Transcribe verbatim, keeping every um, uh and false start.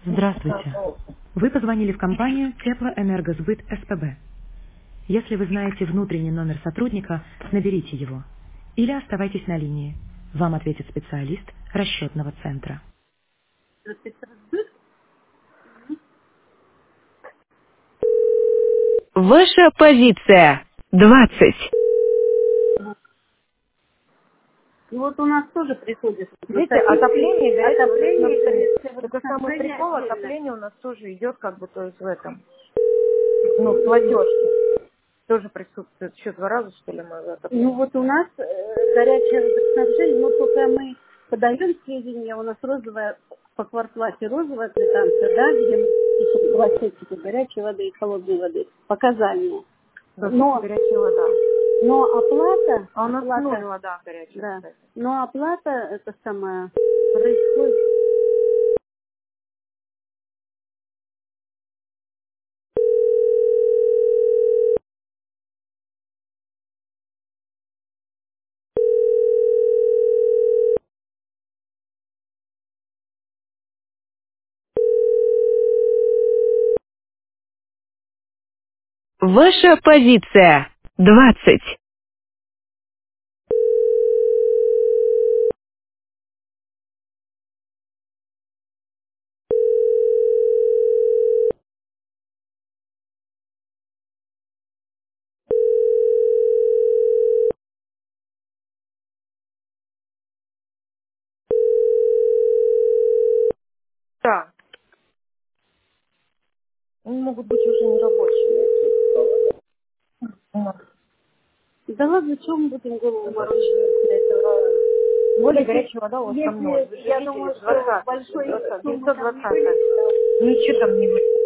Здравствуйте. Вы позвонили в компанию Теплоэнергосбыт СПБ. Если вы знаете внутренний номер сотрудника, наберите его. Или оставайтесь на линии. Вам ответит специалист расчетного центра. Ваша позиция. двадцать. И вот у нас тоже приходит Видите, отопление, горячее отопление, водоснабжение. горячее Только самый водоснабжение прикол, отдельно. отопление у нас тоже идет как бы, то есть в этом, ну, в платежке. Тоже присутствует. Еще два раза, что ли, мы за Ну отопление. вот у нас э, горячее водоснабжение, но только мы подаем сведения, у нас розовая, по квартплате розовая квитанция, да, где мы пишем два счетчика горячей воды и холодной воды, показания. Тоже Но, горячая вода. но оплата, А у нас ноль оплата, вода горячая, да, кстати. но оплата, это самое, происходит. Ваша позиция. двадцать. Да, они могут быть уже нерабочие. У нас. Да ладно, что мы будем голову морочить? Более Если, горячая вода у вас там ноль. если Вы же я видели, думаю, что двадцать, большой суммы девятьсот там не двадцать. вылезет, Ничего там не будет.